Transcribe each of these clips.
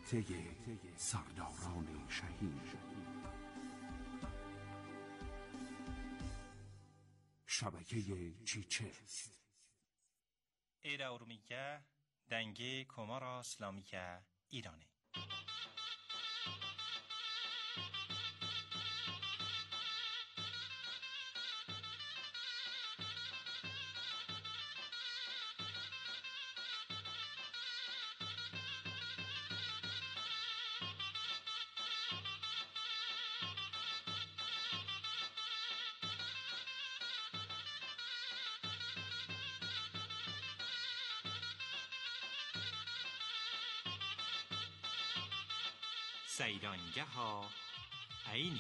طی سرداران شهید. شبکه چیچست ایرا ارومیگه دنگه کمارا اسلامیه ایرانی. سیرانگه ها عینی.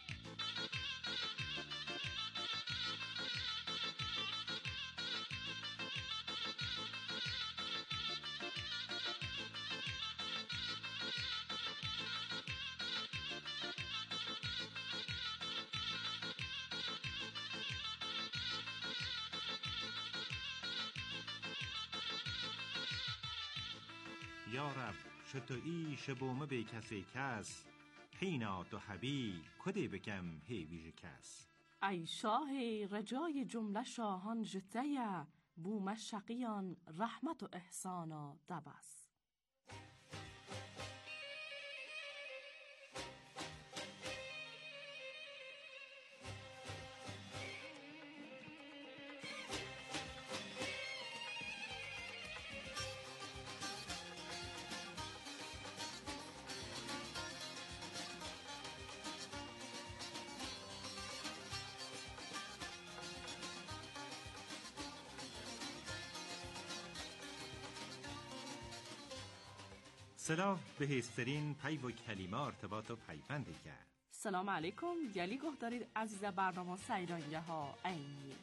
یا رب شتو ایش بومه به کسی کس، حینا تو حبی کده بکم هیویج کس. ای شاه رجای جمله شاهان جتیه، بوم شقیان رحمت و احسانا دبس. سلام به هسترین پی و کلمه ارتباط و پیوند دیگر. سلام علیکم، گلی گوه دارید عزیز برنامه سیرانگه ها عینی.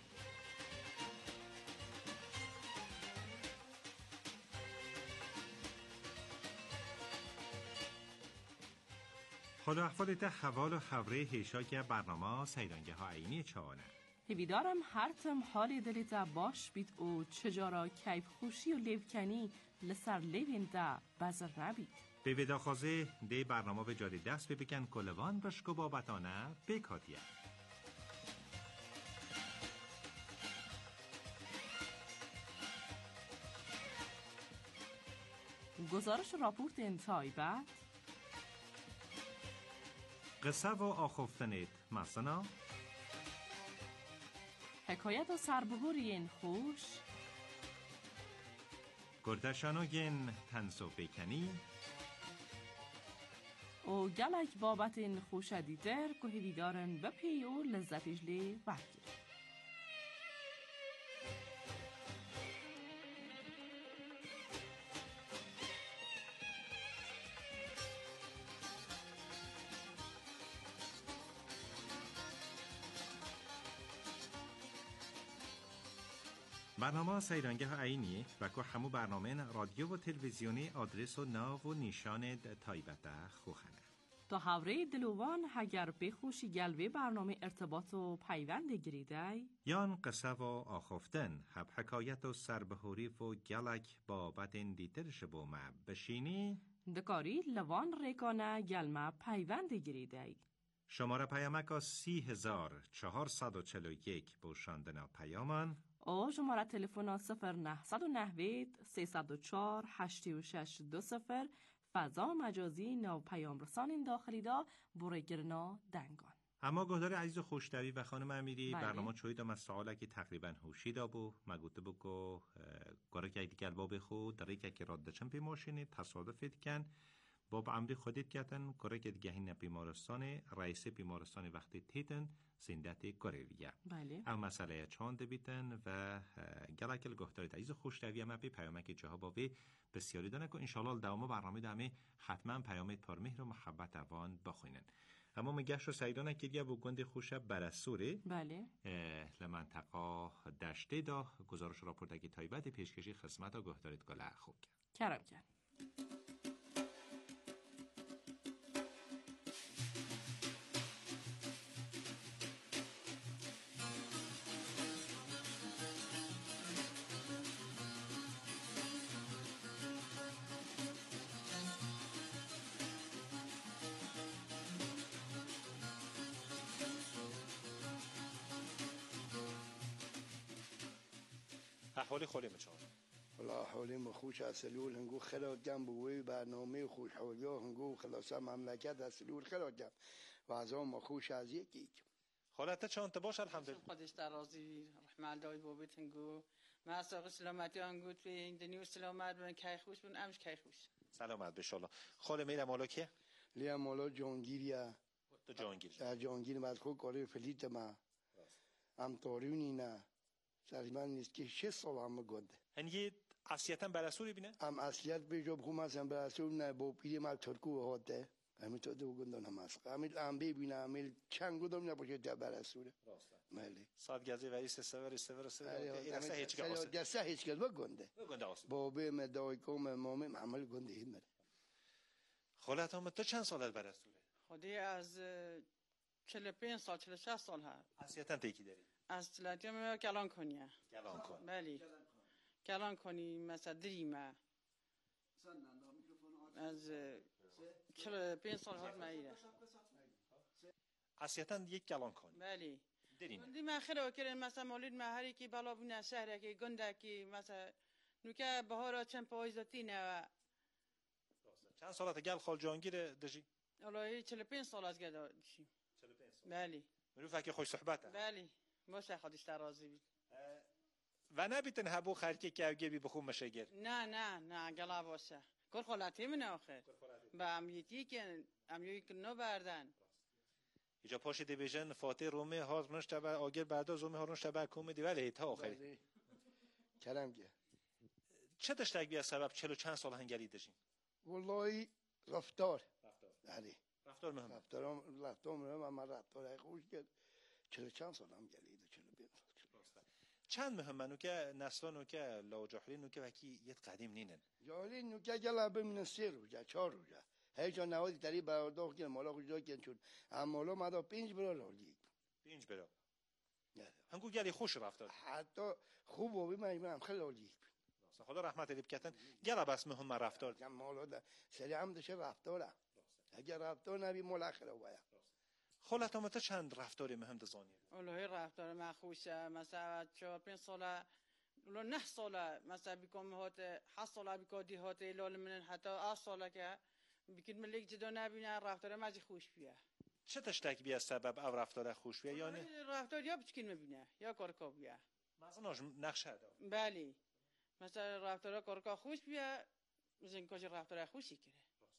حالا احوالت حوال و خبره هیشاک برنامه سیرانگه ها عینی چهانه. هیویدارم هر تم حالی دلیتا باش بیت او چجارا کیف خوشی و لیوکنی لسر لیوین دا بزر نبید. به وداخازه ده برنامه به جاری دست بکن کلوان بشکو بابتانه بکاتیه. گزارش راپورت انتای بعد قصه و آخفتنت مثلا حکایت و سربهورین خوش گردشانوگین تنسو بکنی او گلک بابت این خوش دیدر که هیویدارن بپی و لذتش لی برگیر. برنامه سیرانگه ها عینی و که همو برنامه رادیو و تلویزیونی آدرس و ناو و نشان تایبته خوخنه. تا هوره دلوان هگر بخوشی گلوه برنامه ارتباط و پیوند گریده یان قصه و آخفتن هب حکایت و سربهوری و گلک با بدن دیتر شبو ما بشینی دکاری لوان ریکانه گلمه پیوند گریده. شماره پیامک 30441 بوشاندن پیامان او شماره تلفن 0990 304 8620 فضا مجازی نو پیام رسان داخلی دا برگرنا دنگان. اما گهدار عزیز و خوشتوی و خانم امیری بله. برنامه چوید و مسئله که تقریبا هوشی دا بو مگوته بگو گاره که دیگر باب خود در یک که راد دچن پیماشینی تصادفید کن باب عمری خودید کتن گاره که دیگه هین بیمارستان رئیس بیمارستان وقتی تیتن زندت گرویه. بله. اما مسئله چاند بیتن و گلکل گهدارید عزیز و خوشتوی اما بی پیامک جاها بابی بسیاری دانه که انشالله دوام برنامه دامه حتما پیامت پرمهر و محبت اوان بخوینن. اما مگهش رو سیدانه کردیا و گند خوشه برسوره بله لمنطقه دشته دا گزارش راپورتگی تایبت پیشکشی خدمت و گهدارید گله خوب کرم کرد. حالی خالی میچون والله حالی مخوش اصلول هنگو خلال جنب بوی برنامه خوش حالی هنگو خلاصه مملکت اصلول خلال جنب و از آن مخوش از یکی خالته چون باش الحمدلله خودش در راضی رحمت دای بابت هنگو ما ساق سلامتی هنگو توی این دنیو سلامت بن کی خوش بن امش کی خوش سلامت بشالله خاله میرم مالا که لیا مولا جانگیریه تو جانگیر جانگیر بعد خود کاری فلیت ما هم تاریونی نه تقریبا نیست که 6 سال هم گنده هنگی اصلیتا برسوری بینه هم اصلیت بیجا بخوم هستم برسول نه با پیری مال ترکو هاته همین تو دو گندان هم هست همین هم ببینه همین چند گندم نباشه در برسوله مالی ساعت گزی و ایست سور این اصلا هیچ که آسه دسته هیچ که بگنده بگنده آسه بابه مدای کم مامه عمل گنده این مره خالت هم تو چند سالت برسوله خودی از 45 سال 46 سال هست اصلیتا تیکی داری از تلاتیم کلان کنیه گلان کن بلی کلان کنی مثلا دریمه از 45 سال هست مایره اصلیتا یک گلان کن بلی درینه دی من خیلی وکرین مثلا مولید مهری که بالا بونه شهره که گنده که مثلا نوکه بهارا چند پاییزاتی نه چند سالت گل خال جانگیر دجی والله 45 سال از گدا داشتیم 45 سال بلی منو فکر خوش صحبته بلی باشه خودش در راضی بید و نبیتن هبو خرکی که اوگی بی بخون مشگر نه گلا باشه کل خلاتی منه آخر با امیتی که امیتی نو بردن ایجا پاش دیویژن فاتح رومی هارنش تبع آگر بعدا زومی هارنش تبع کومدی ولی تا آخری کرم که چه دشتک بیا سبب 40 و چند سال هنگلی داشتین والله رفتار بله رفتار مهم رفتار مهم اما رفتار خوش کرد 40 چند سال هم گلید 45 سال چند مهم منو که نسلانو که لاجحلینو که وکی یت قدیم نینن جالین که گلا بمن 3 روزه 4 روزه هیچ نوادی تری برداخت که مالا خوش جای چون اما مالا مدا 5 برا رالی 5 برا هنگو گلی خوش رفتار حتی خوب و من خیلی رالی خدا رحمت لی بکتن گلا بس مهم رفتار کم مالا ده سری هم دشه رفتاره اگر رفتار نبی مال اخره باید خالت هم چند رفتاری مهم دزانی والله رفتار من خوشه مثلا 4-5 ساله لو 9 ساله مثلا بكم هات 7 ساله بكودي هات لول من حتی 8 ساله که بکن ملیک جدا نبینه رفتار مزی خوش بیه چه تشتک بیا سبب او رفتار خوش بیا یا نه رفتار یا بچکین میبینه یا کارکا بیه مثلا نقشه دا بله مثلا رفتار کارکا خوش بیه مثلا کاش رفتار خوشی کنه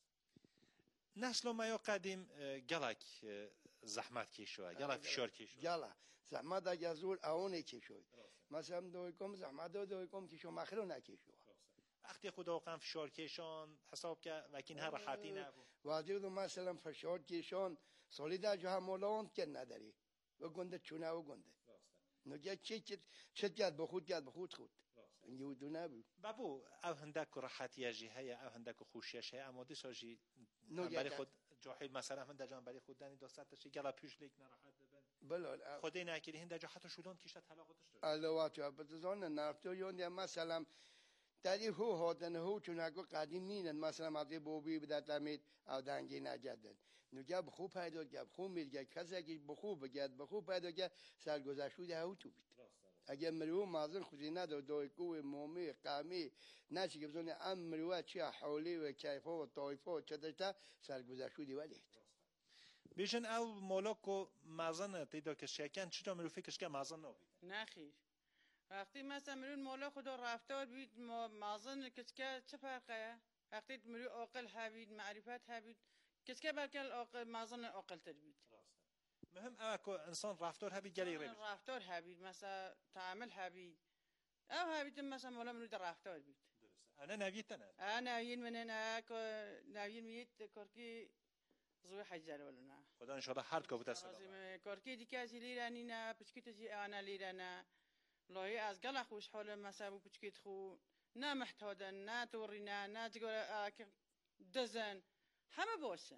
نسل ما یا قدیم گلک زحمت کشوه گلک فشار کشوه گلا زحمت اگر زور اونه کشوی مثلا دوی کم زحمت دوی کم کشو مخرو نکشو وقتی خدا قم فشار کشان حساب که وکین هر راحتی نبود واجب دو مثلا فشار کشان سالی در جا همولاند که نداری و گنده چونه و گنده نگه چه گد بخود خود اینجا دو نبود بابو او هندک راحتی جهه او هندک خوشیش هه اما دی ساجی برای خود جاهل مثلا من در جان برای خود دنی داست تشی گلا پیش لیک نراحت ببن بله خودی نکردی هند در حتی شدن کیشت طلاقاتش داره علاوه بر بتزان نرفته یون مثلا دری هو هادن هو چون اگه قدیم نینن مثلا از بوبی بدت لمید او دنگی نجدن نگه بخوب پیدا گب خوب میگه کسی اگه بخوب بگد بخوب پیدا گه سرگذشته هو تو بید اگه مرو مازن خودی نداره دوی کوه مومی قامی نشی که بزنی ام مرو چی حولی و کیفه و طایفه و چه داشته سرگذشته ولید بیشن او مالکو مازن تیدا که شکن چطور مرو فکرش که مازن نبود نخیر وقتی مثلا مرون مولا خدا رفتار بید مازن کسکه چه فرقه وقتی مرو عاقل هبید معرفت هبید کسکه برکل عاقل مازن عاقل تر بید مهم اوه که انسان رفتار هبید گلی ری بید رفتار هبید مثلا تعامل هبید او هبید مثلا مولا مرو در رفتار بید انا نویتن نوین منن نوین میت کارکی زوی حجر ولا نه خدا ان شاء الله هر کابوت است کارکی دیگه از لیرانی نه پچکیت جی انا لیرانه لای از گل خوش حال مثلا پچکیت خو نه محتاجن نه تورینا نه تقول دزن همه باشن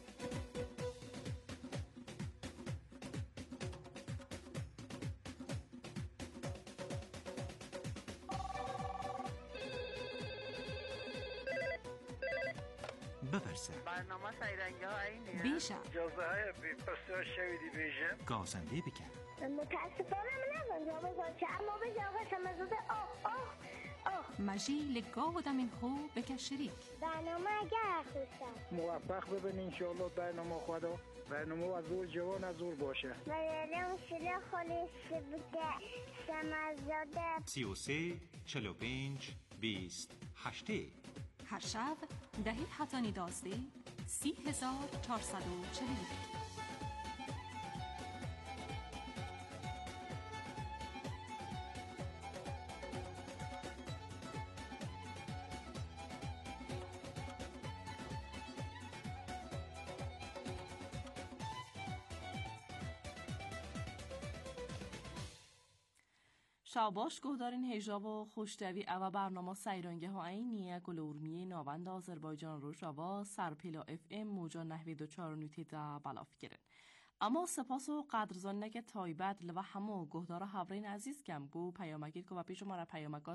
بپرسه برنامه سیرنگی ها اینه بیشه جازه های بی پرسیار شویدی بیشم گازنده بکن متاسفانه من نزن جابه چه اما به جاقه شمزوده مجی لگاه دمین خو بکش شریک برنامه اگر خوشم موفق ببین انشاءالله برنامه خدا برنامه از زور جوان از زور باشه برنامه شده خودش بگه شمزاده 33 45 20 8 هر شب دهی حتانی دازده 30,440 شاباش گهدارین هیجاب و خوشتوی او برنامه سیرانگه ها اینیه گلورمیه ناوند آذربایجان رو شوا سرپیلا اف ام موجا نحوی 4 نوتی دا بلاف گرن. اما سپاس و قدرزان نگه تایبت لوا همو گهدار هاورین عزیز کم بو پیامگید که و پیش ما را پیامگا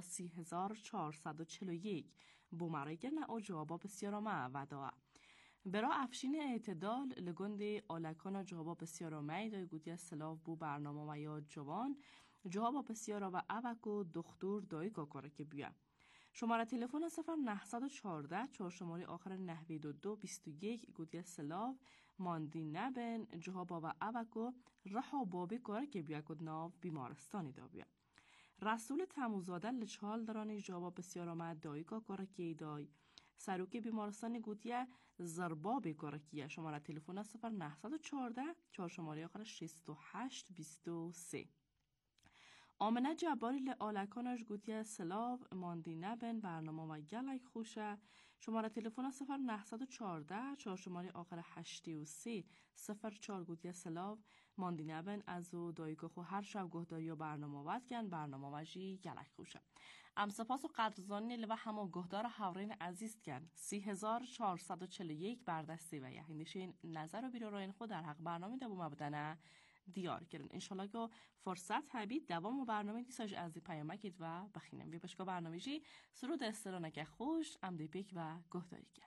3441 بو مرای گرنه او جوابا بسیار آمه و داعه. برا افشین اعتدال لگند آلکان جوابا بسیار آمه دای گودی سلاف بو برنامه و یا جوان جواب بسیار و اوک و دختور دایگا کاره که بیا. شماره تلفن 0914 4 شماره آخر 92 21 گودی سلاو ماندی نبن جواب و اوک و رها بابی کاره که بیا کد ناو بیمارستانی دا بیا. رسول تموزاده لچال درانی جواب بسیار آمد دایگا کاره که دای سروک بیمارستانی گودی زربابی کاره که شماره تلفن 0914 4 شماره آخر 68 23 آمنه جباری لآلکانش گوتی سلاو ماندی نبن برنامه و گلک خوشه شماره تلفن 0914 4 شماره آخر 83 04 گوتی سلاو ماندی نبن از و دایگاه خو هر شب گهداری و برنامه وید کن برنامه وجی گلک خوشه ام سپاس و قدرزانی لوه همه گهدار حورین عزیز کن 3441 بردستی و یهندشین نظر و بیرو خود در حق برنامه دبو مبدنه دیار کردن انشالله که فرصت هبید دوام و برنامه دیساج از دی پیامکید و بخینم بی بشکا برنامه جی سرود استرانک خوش امدی پیک و گهداری کن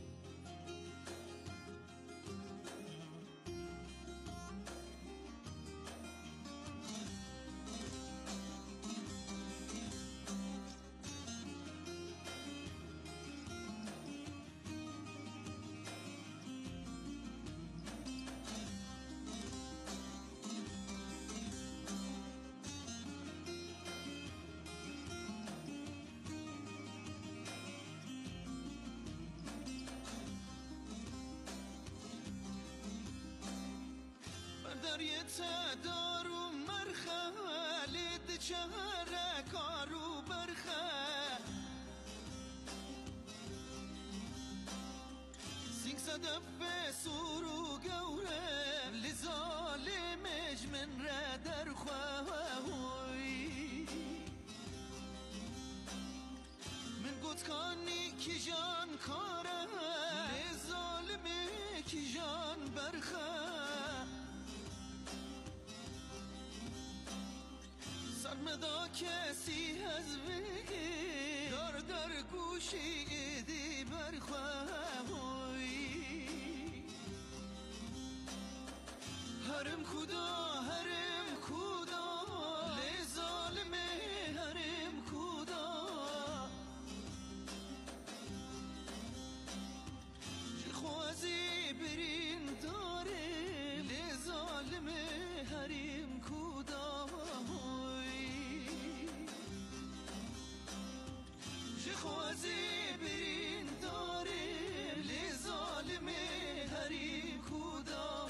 دریت دارو مرخه لید چهره کارو برخه سینگ صدف سورو گوره لظالم اجمن را در خواهوی من گوتکانی کی جان کاره لظالم کی جان برخه سرمدا کسی از بگی در گوشی دی برخواهوی هرم کدا لظالم هرم کدا چه خوازی برین داره لظالم هرم کدا خوازی برین داره لظالم هری کدا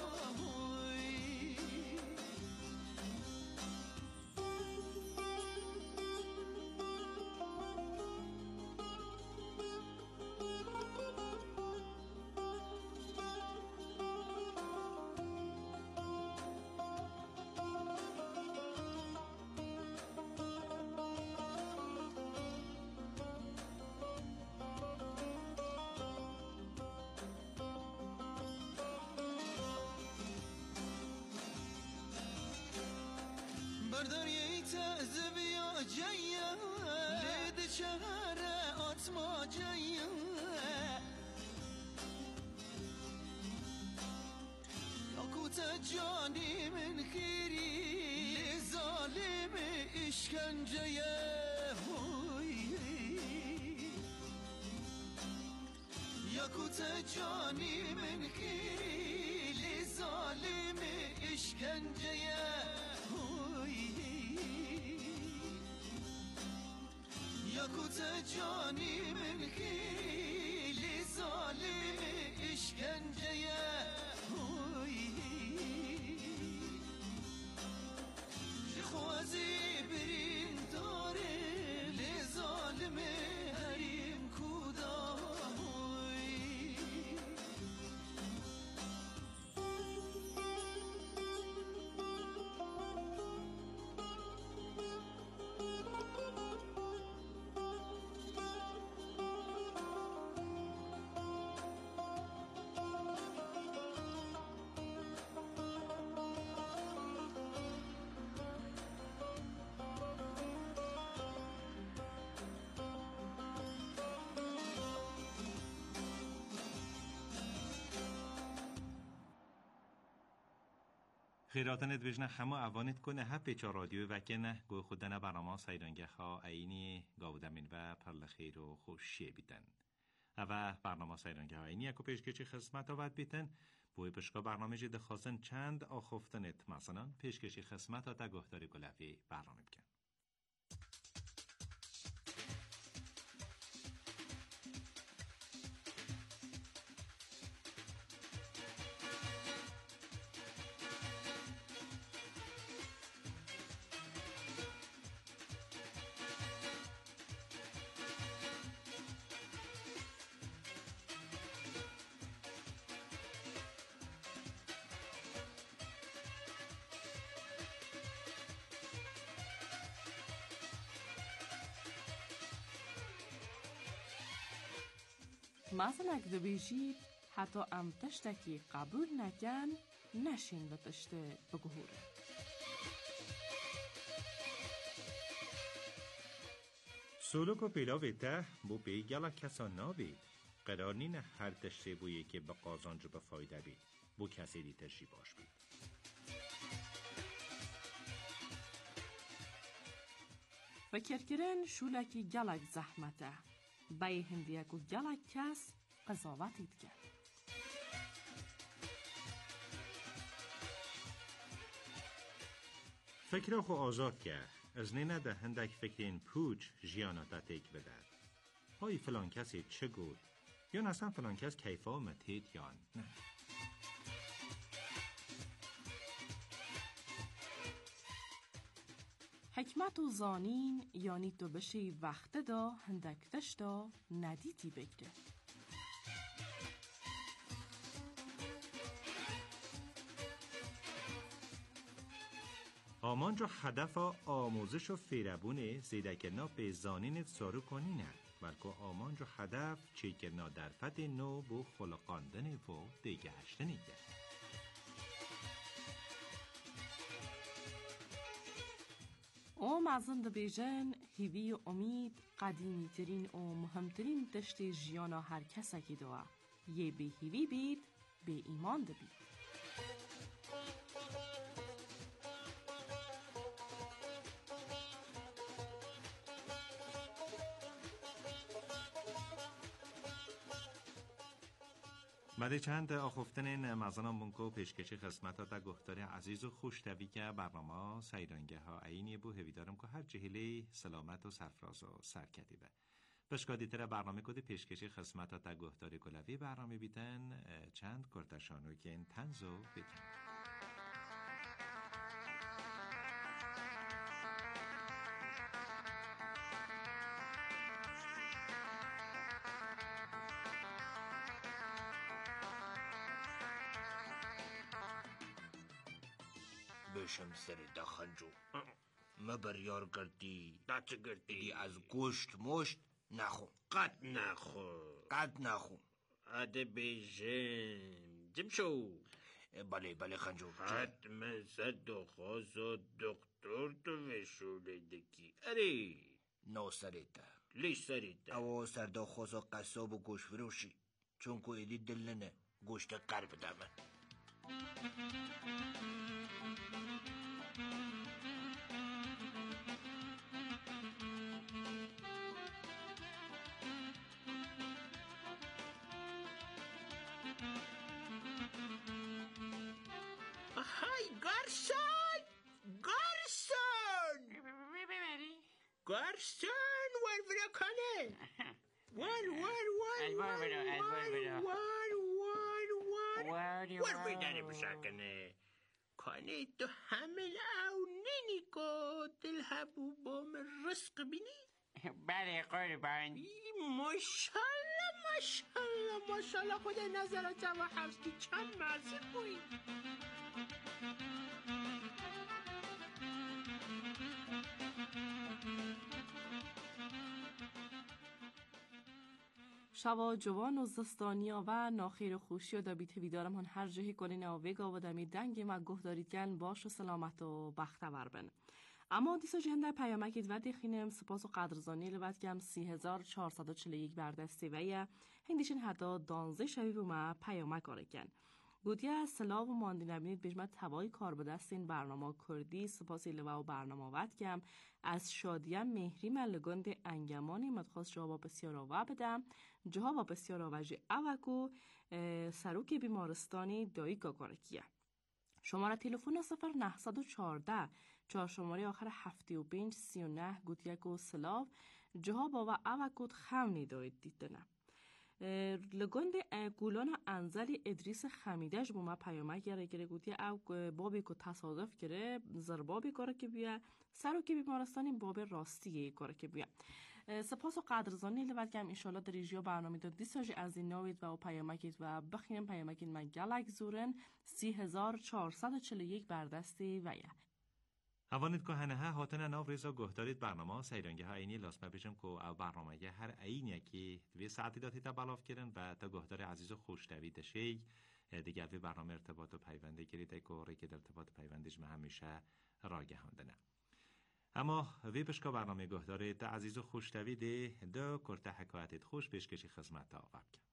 برداری تزبیا جایا لید چهره آتما جایا یاکوت جانی من خیری اشکنجه یاکوت جانی من خیلی ظالم اشکنجه یاکوت جانی من خیلی ظالم اشکنجه خوازی برین داره لظالم حریم کودا خیراتنت بجنه همه اوانت کنه ها پیچا رادیو وکنه گوی خودنه برنامه سایرانگه ها اینی گاودمین و پرل خیر و خوشیه بیتن و برنامه سایرانگه ها اینی اکو پیشکشی خدمت آود بیتن بوی پشکا برنامه جده خواستن چند آخفتنت مثلا پیشکشی خدمت ها تا گهداری گلوی برنامه بکن. مثلا اگه بیشید حتی ام تشتکی قبول نکن نشین به تشته بگهوره. سولوک و پیلاوی ته بو بی گلا کسا نابید قرار نینه هر تشته بویه که به قازان جو به فایده بید بو کسی دی تشی باش بید. فکر کرن شولکی گلک زحمته بای هندیک و گلک کس قضاوتید کرد. فکر خو آزاد کرد از نینه ده هندک فکرین پوچ جیانا تک بدد های فلان کسی چه گود یا اصلا فلان کس کیفا متید یا نه. حکمت و زانین یعنی تو بشی وقت دا هندکتش دا ندیدی بگره. آمان جو هدف آموزش و فیربونه زیدکرنا به زانینت سارو کنی نه بلکه آمان جو هدف چیکرنا در فت نو بو خلقاندن و دیگهشتنی گرد. او مزند بیجن هیوی و امید قدیمی ترین و مهمترین تشت جیانا هر کسا که دوه یه به هیوی بید به ایمان ده بید. بعد چند آخفتن مزانم بونکو پیشکشی خدمت تا گفتار عزیز و خوشتوی که برنامه سایرانگه ها اینی بو هویدارم که هر جهلی سلامت و سرفراز و سرکتی به بشکادی تر برنامه کده پیشکشی خدمت تا گفتار گلوی برنامه بیتن چند کرتشانو که این تنزو بکن. بشم سر دخنجو ما بریار کردی دی از گوشت مشت نخو قد نخو عده بیشم جمشو بله خنجو حتما صد و خواست و دکتر تو وشوله دکی اره نو سریتا لیش سریتا او سردا خواست و قصاب و گوشت فروشی چون که ایدی دلنه گوشت قرب دامن آهای گارسون گارسون گارسون ور برو کنه ور داره بسکنه کنه تو همه او نینی که دل هبو بام رزق بینی بله قربان ماشالله خدا نظرات و حفظی چند مرزی بوی شوا جوان و زستانیا و ناخیر خوشی و دابیت ویدارم هن هر جهی کنین و ویگا و دمی دنگی ما گفت دارید گن باش و سلامت و بختور بن. اما دیسا جهنده پیامکید و دیخینم سپاس و قدرزانی لبت کم 3441 بردستی و یا هندیشن حتی دانزه شوی و ما پیامک آرکن. گودیا سلاو و ماندی نبینید بجمت توای کار به دست این برنامه کردی سپاسی لوا و برنامه وقت کم از شادیم مهری ملگند انگمانی مدخواست جواب بسیار و بدم جواب بسیار واجه اوکو سروک بیمارستانی دایگا کارکیه شماره تلفن 0914 4 شماره آخر 75 39 گودیک و سلاو جواب و اوکو خمنی داید دیدنه لگند گولان انزلی ادریس خمیدهش با ما پیامک گره گوتی او بابی که تصادف گره زربابی کاره که بیا سرو که بیمارستانی باب راستیه کاره که بیا سپاس و قدرزانی لبت که هم انشالله در ایجیا برنامه داد دیساجی از این نوید و پیامکید و بخینم پیامکید من گلک زورن 3441 بردستی ویه اوانید که هنه هاتن ناو ریزا گهدارید برنامه سیرانگه ها اینی لاس مبیشم که او برنامه هر اینی که دوی ساعتی داتی تا بلاف کرن و تا گهدار عزیز و خوشتوی دشی دیگه وی برنامه ارتباط و پیونده گریده که اوری که در ارتباط پیوندش همیشه راگه هندنه اما وی بشکا برنامه گهدارید عزیز و خوشتوی ده دو کرته حکایتید خوش بشکشی خدمت تا آقاب کن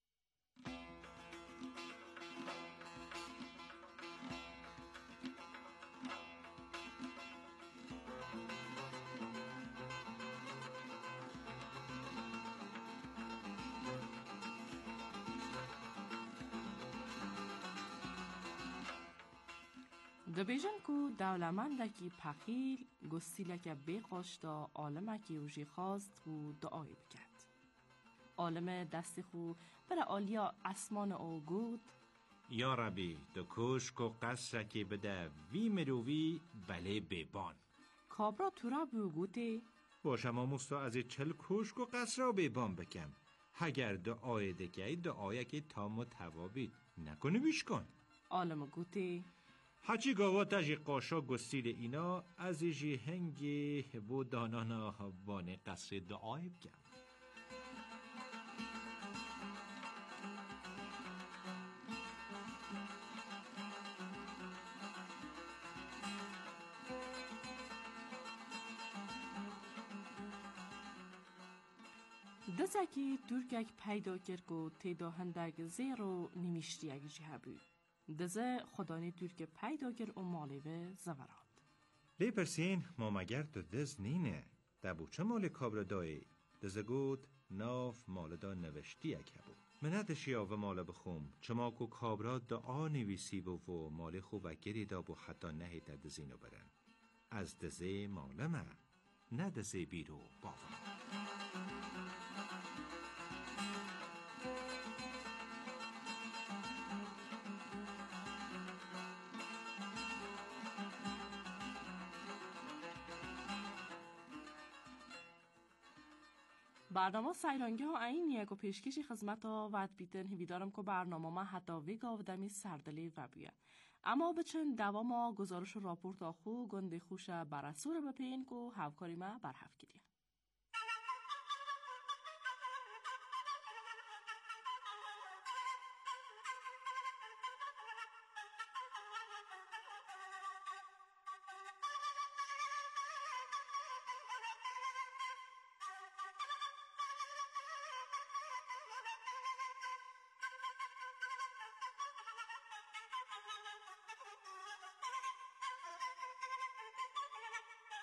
دبیجن کو دولمندکی پخیل گستیلک بیقاشتا عالمکی وجی خواست و دعای بکرد. عالم دستی خو برا آلیا اسمان او گود یا ربی دو کشک و قصرکی بده وی مرووی بله بیبان کابرا تو را بگوتی باشم آموستا از 40 کشک و قصر را بیبان بکم اگر دعای دکی دعای که تا متوابید نکنه بیش کن عالم گوتی هچی گاوا تجی قاشا گستیل اینا از جی هنگی بو دانانا وانه قصر دعای بکم دزاکی ترکک پیدا کرد و تیدا هندگ زیر و نمیشتی اگه جه بود. دزه خدانی ترک پیدا کرد و مالی و زوراد. لی پرسین ما مگر تو دز نینه. دبو چه مال کابر دایی؟ دزه گود ناف مال دا نوشتی اکه بود. منه دشیا و مال بخوم چما کو کابرا دعا نویسی و مال خوب گری دا بو حتی نهی تا دزینو برن. از دزه مالمه نه دزه بیرو باور. برنامه سیرانگی ها این یک و پیشکشی خدمت ها و بیتن هیویدارم که برنامه ما حتی ویگا و دمی سردلی و بیه اما بچن دوام ها گزارش و راپورت آخو گنده خوش برسور بپین که هفکاری ما برحف گیریم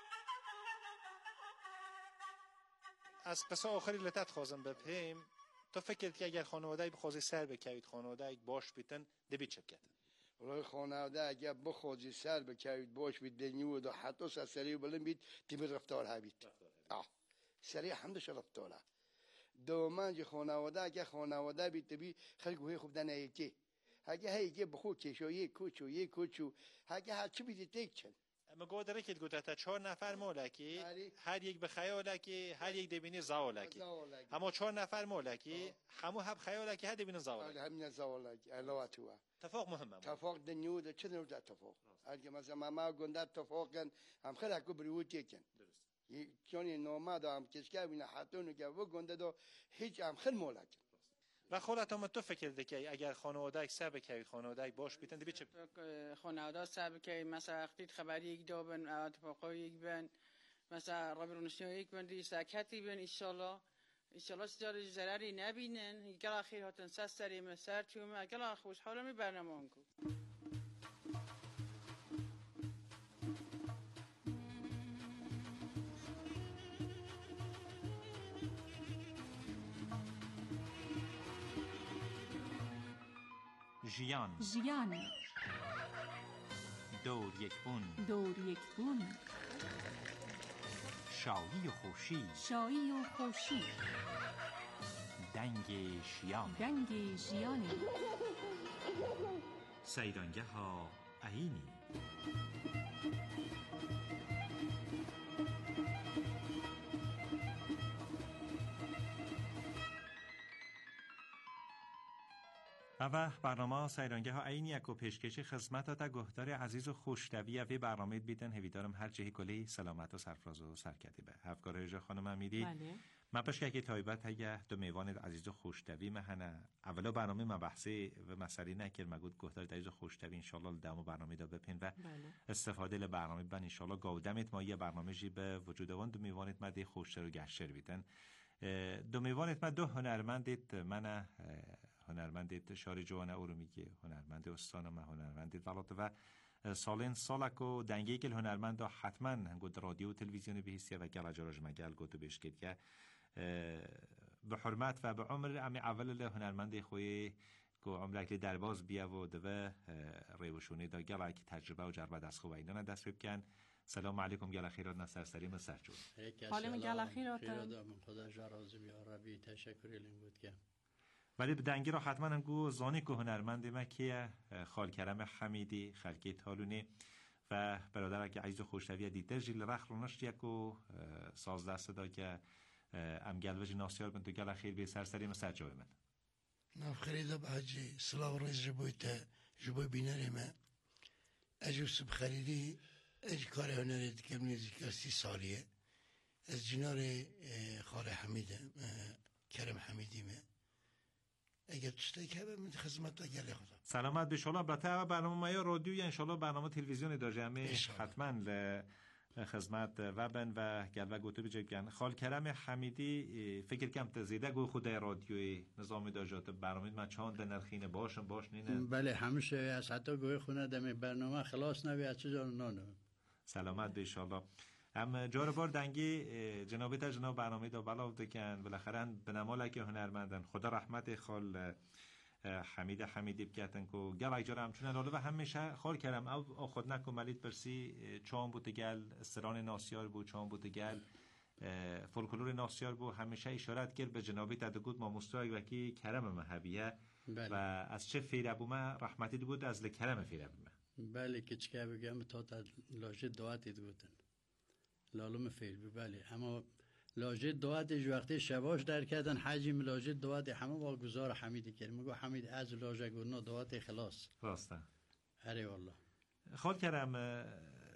از قصه آخری لطت خوازم بپیم تو فکر که اگر خانواده بخوازی سر بکوید خانواده باش بیتن دبی چه کرد والله خانواده اگر بخوازی سر بکوید باش بید دنیود و حتی سری بلند بید تیمی رفتار هبید سری همدش رفتاره دومن جو خانواده اگر خانواده بید تبی خیلی گوهی خوب دن ایکی اگه هیگه بخود کشو یک کوچو اگه هرچی بیدی تک چن اما گو داره که گوته تا 4 نفر مولکی هر یک به خیالکی هر یک دبینی زاولکی اما 4 نفر مولکی همو هب خیالکی هر دبینی زاولکی همین زاولکی علاوه تو اتفاق مهمه اتفاق دنیو ده چه نوع اتفاق اگه مثلا ما گنده اتفاقن هم خیلی اکو بریود کن چون نومد هم کشکه بینه حتی نگه و گنده دو هیچ هم خیلی مولک و خودت هم تو فکر دکی اگر خانواده سر بکوید خانواده باش بیتن دی چه خانواده سر بکوید مثلا وقتی خبری یک دابن اتفاقای یک بن مثلا رابرونشون یک بن دی ساکتی بن انشالله سجار ضرری نبینن گلا خیر هاتن سری مسر توم گلا خوشحال می برنامه کو ژیان دور یک بون شایی و خوشی دنگ ژیان سیرانگه ها عینی و برنامه سیرانگه ها عینی اکو پیشکش خدمت تا گهدار عزیز و خوشتوی وی برنامه بیدن هویدارم هر جهی کلی سلامت و سرفراز و سرکتی به هفگاره جا خانم امیری من پشکه که تایبت هگه دو میوان عزیز و خوشتوی مهنه اولا برنامه ما بحثی و مسئله نکر مگود گهدار عزیز و خوشتوی انشالله دمو برنامه دا بپین و استفاده ل برنامه بن انشالله گودمت ما یه برنامه جی به وجود وان دو میوانت ما دی خوشتر و گشتر بیدن دو میوانت ما دو هنرمندیت من هنرمندیت شاری جوانه ارومیگی هنرمند استانم هنرمندیت ولات و سالین سالکو دنگی کل هنرمند حتما گود رادیو و تلویزیون بهیسیه و گل اجراج مگل گودو بشکید که به حرمت و به عمر امی اول هنرمند خوی کو عمرک درباز بیا و دو ریوشونی دا گل که تجربه و جربه دست خوب اینا دست بکن سلام علیکم گل خیرات نصر سریم سرجون حالم گل خیرات خدا جرازی بیا ربی تشکری لیم بود که ولی به دنگی را حتما هم گو زانی که هنرمند مکیه خالکرم حمیدی خلکی تالونی و برادر که عزیز و خوشتویه دیتر جیل رخ رو نشت یکو سازده صدا که امگل وجه ناسیار بند و گل خیر به سرسریم سرجای من ناف خریده با حجی سلاو ریز جبوی بینرمه اجو سب خریدی اج کار هنری دکم نیزی که 30 سالیه از جنار خال حمیده کرم حمیدیمه اگر تشتی که من خدمت گلی خدا سلامت به شما برای برنامه ما یا رادیو یا انشالله برنامه تلویزیونی داشته حتما خدمت وبن و گلوه گوتو بجگن خال کرم حمیدی فکر کم تزیده گو خود رادیوی نظامی داشته برنامه ما چند نرخینه باش نینه بله همیشه از حتی گوی خونه دم برنامه خلاص نبی از چیزا نانو سلامت به شما هم جار بار دنگی جنابی تا جناب برنامه دا بلا دکن بالاخره به نمال که هنرمندن خدا رحمت خال حمیدی بکتن کو گل اجاره همچون لاله و همیشه خال کردم او خود نکو ملید برسی چون بود گل استران ناسیار بود چون بود گل فولکلور ناسیار بود همیشه اشارت کرد به جنابی تا دگود ما مستوی وکی کرم مهبیه و از چه فیربومه رحمتی بود از لکرم فیربومه بله کچکه بگم تا لاجه دعاتی دوتن لالوم فیل بله اما لاجه دواتش وقتی شباش در کردن حجم لاجه دوات همه واگذار حمیدی کرد میگو حمید از لاجه گرنا دوات خلاص راسته اره والله خال کردم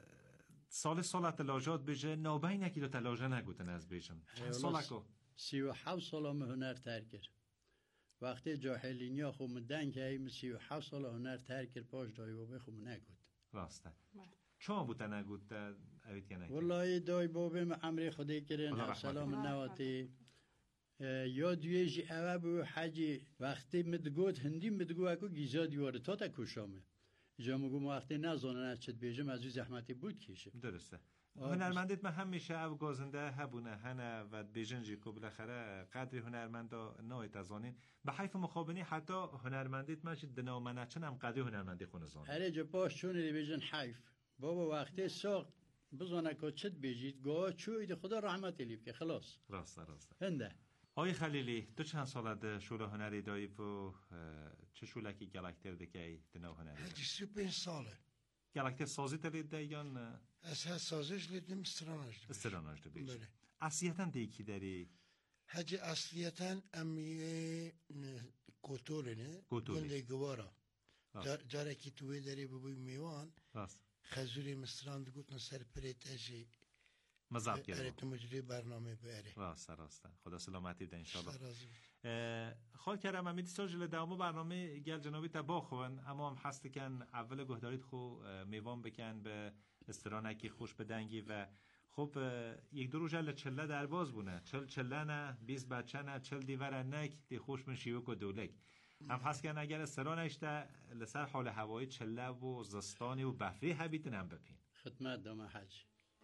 سالت لاجات بجه نابین اکی دو لاجه نگوتن از بیشم چند سالکو 37 سالم هنر ترکر وقتی جاهلینیا خوم دن که ایم 37 سال هنر ترکر پاش دایی و بخوم نگود راسته چون بوده نگود والله دای بابم امر خدای کرن سلام نواتی یا دویجی اوه بو حجی وقتی مدگود هندی مدگو اکو گیزا دیواره تا کشامه جا مگو وقتی نزانن از چت بیجم از زحمتی بود کشه درسته هنرمندت من همیشه او گازنده هبونه هنه و بیجنجی که بالاخره قدر هنرمندا نوید ازانین به حیف مخابنی حتی هنرمندت من شد دنامنه چن هم قدر هنرمندی خونه زانه هره جا باش چونه بیجن حیف بابا وقتی ساق بزانه که چت بیجید گاه چوید خدا رحمت لیب که خلاص راسته هنده آقای خلیلی تو چند سالت شوله هنری دایی و چه شولکی گلکتر دکی دنو هنری؟ هجی 35 ساله گلکتر سازی تلید دی یا نه؟ از سازش لیدم استراناج دو بیش اصلیتا دیکی داری؟ هجی اصلیتا امیه کوتوله نه؟ گنده گوارا جاره که توی داری ببوی میوان خزوری مستراند گوتنا سر پریت اجی مزاد گرم ارت مجری برنامه بره راسته خدا سلامتی بده انشالله خواهد کردم امیدی ساجل دوامو برنامه گل جنابی تبا خوان اما هم هست کن اول گهدارید خو میوان بکن به استرانکی خوش بدنگی و خب یک دو روژه چله درباز بونه چله نه 20 بچه نه 40 دیور نک دی خوش من شیوک و دولک هم هست کن اگر استرانش ده لسر حال هوایی چله و زستانی و بفری حبیتن هم بپین خدمت دام حج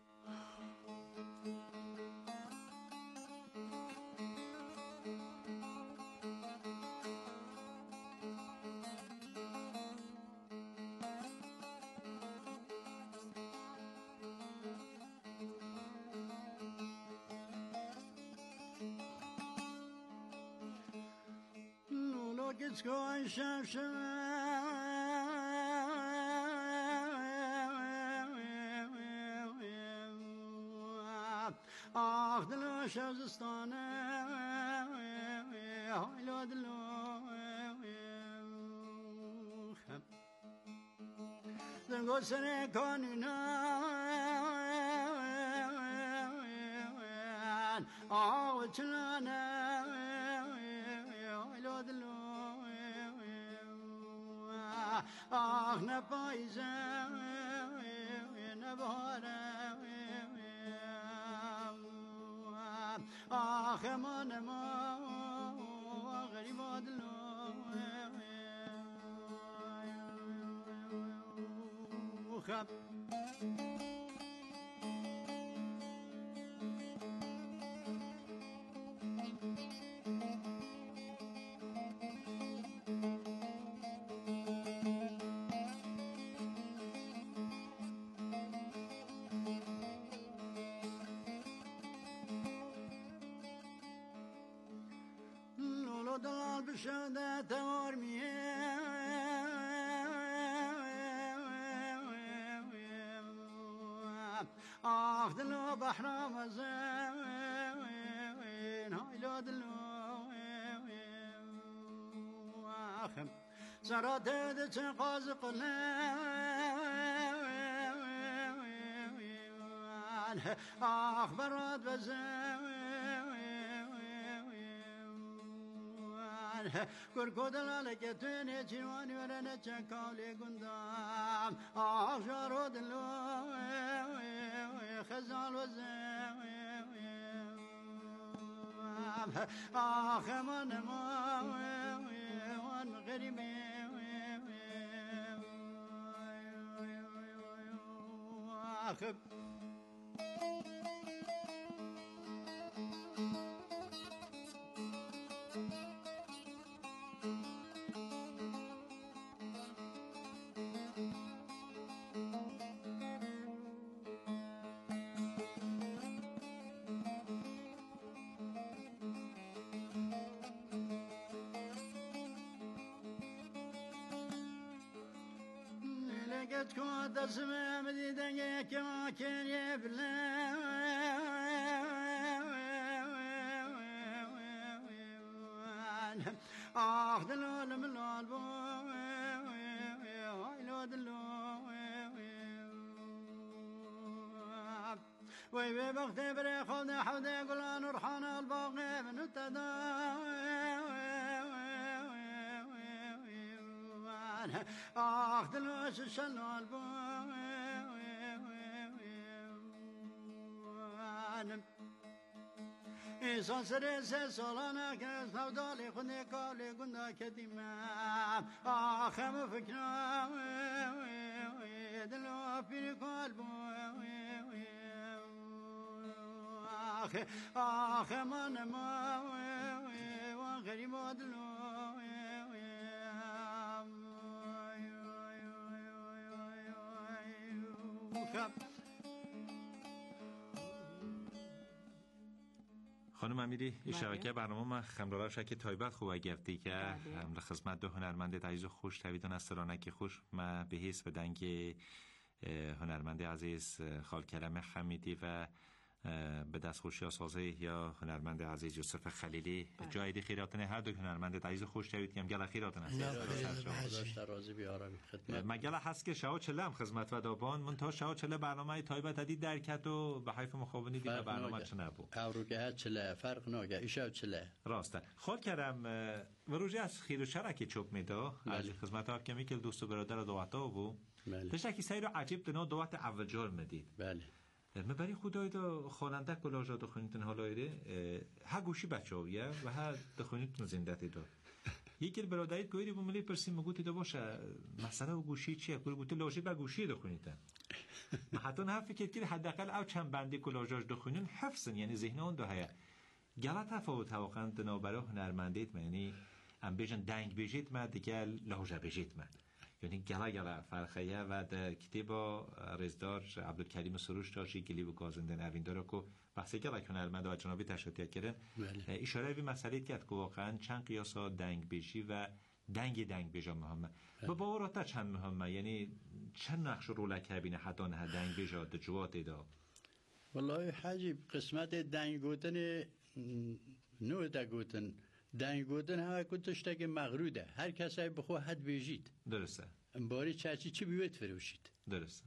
It's going آخ دلو شازستانه هایلو دلو دنگو سنه کانینا آه چلانه هایلو دلو آخ نپایزه نباره آخ امان ما غریب آدلو خب شده تورمیه آخ دلو بحرام زين هايلو دلو آخم زرات دت قازق آخ براد بزين كركودل عليك توني جواني ولا نتشكالي قندام جارو دلو خزال وزام من ما وان غريبي آخب لقيت كنت اسمع مديدة كما كان يبلى دلو من البو هايلو دلو وي بختي بري خذ حودي قلان رحان الباقي من دلو شلو البو إنسان سرس سولانا كنس نودالي خني كالي قلنا كديما خم فكرة دلو في قلبه آخ من ما غریب آدلو خانم امیری این شبکه برنامه ما خمرارا شک تایبت خوب گرفتی که هم خدمت دو هنرمند عزیز خوش تویدون از سرانکی خوش ما به حس بدنگ هنرمند عزیز خالکرم خمیدی و به دست خوشی سازه یا هنرمند عزیز یوسف خلیلی جای دی خیراتنه هر دو هنرمند عزیز خوش توید که گله خیراتنه داشت راضی بیارم خدمت مگله هست که شاو چله هم خدمت و دابان من تا شاو چله برنامه تایبت دی درکت و به حیف مخابنی دیگه برنامه چه نبود اوروگه چله فرق ناگه ایشاو چله راسته خال کردم و روزی از خیر و شرکی چوب میدا از خدمت ها که میکل دوست و برادر دوتا بود تشکی سیر عجیب دنا دوات اول جار مدید بله من برای خدای دا خواننده کلاژا دخونیتن حالایره ها گوشی بچه‌ایه و ها دخونیتن زندتی دا یکی برادریت گویی بو ملی پرسیم مگوتی دا باشه مثلا گوشی چیه کلی گوتی لاژی با گوشی دخونیتن حتی نه فکر کنید حداقل او چند بندی کلاژاش دخونین حفظن یعنی ذهن اون دو هیا گله تفاوت واقعا دنا برای هنرمندیت یعنی ام بیشن دنگ بیجیت ما دیگه لاژا بیجیت ما یعنی گله فرخیه و در کتاب رزدار عبدالکریم سروش داشتی گلی و گازنده نوین داره که بحثی گله هنرمند و جنابی تشریح کردن اشاره به مسئله کرد که واقعا چند قیاسا دنگ بیجی و دنگ بیجا مهمه و باوراتا چند مهمه یعنی چند نقش رولک بینه حتی نه دنگ بیجا دجوات دا والله حاجی قسمت دنگ گوتن نوع دا گوتن دنگ گودن همه کنتشتا که مغروده هر کسایی بخواه حد بیجید درسته باری چی بیوید فروشید درسته